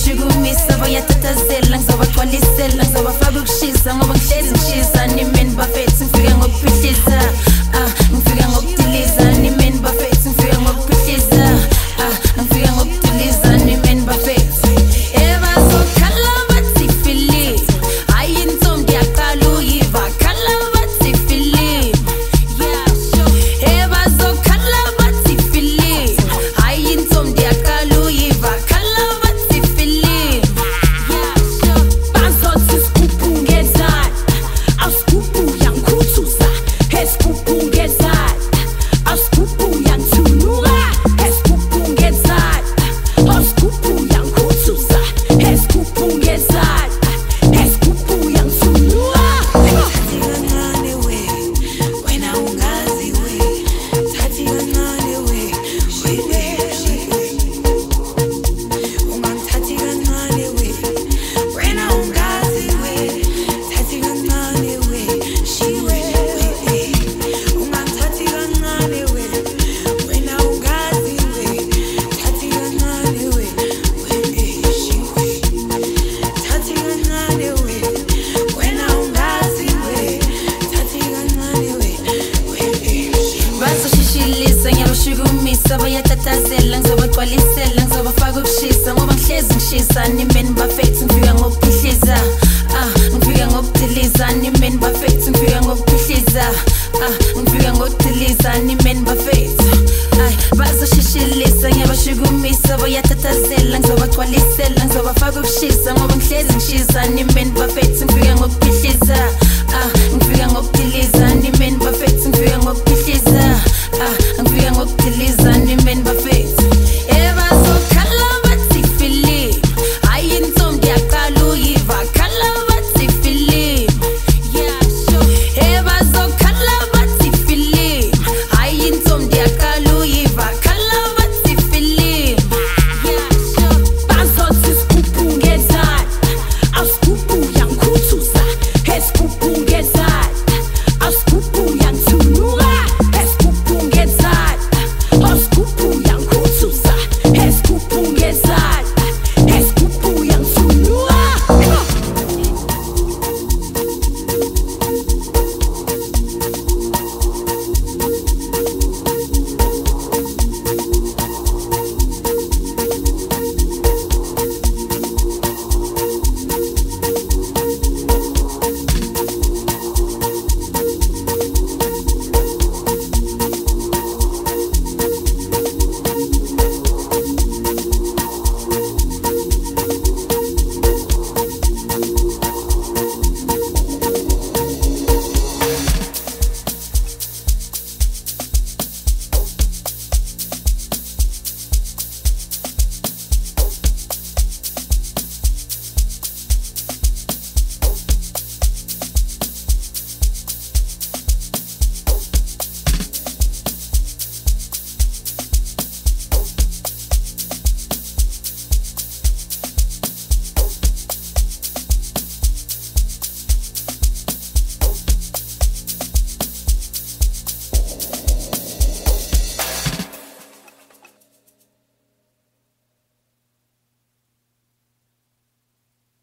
ngiyabashukumisa bayatatazela ngizobagcwalisela ngizobafaka ukushisa ngoba ngihlezi ngishisa nimeni bafethu ngifika ngokuphihlisa ngifika ngokudiliza nimeni bafethu ngifika ngokuphihlisa ngifika ngokudiliza nimeni bafethu ebazokhala bathi feeling hayi intombi yaqala uyiva khala bathi feeling yeah sure ebazokhala bathi feeling hayi intombi yaqala uyiva khala bathi feeling yeah sure bazothi scoop ngezani awscoop yangikhuthuza hey scoop ngezani awscoop yangithunula hey scoop ngezani awscoop yangikhuthuza hey scoop ngezani hey scoop yangithunula Thathi kancane we wena ungazi we Thathi kancane we ungangithathi kancane we wena ungazi we Thathi kancane we ungangithathi kancane we wena ungazi we Thathi kancane we Thathi kancane we wena ungazi we Thathi kancane we bazoshishilisa ngiyabashukumisa bayatatazela ngizobagcwalisela ngizobafaka ukushisa ngoba ngihlezi ngishisa nimeni bafethu ngifika ngokuphihlisa ngifika ngokudiliza nimeni bafethu ngifika ngokuphihlisa ngifika ngokudiliza nimeni bafethu bazoshishilisa ngiyabashukumisa bayatatazela ngizobagcwalisela ngizobafaka ukushisa ngoba ngihlezi ngishisa nimeni bafethu ngifika ngokuphihlisa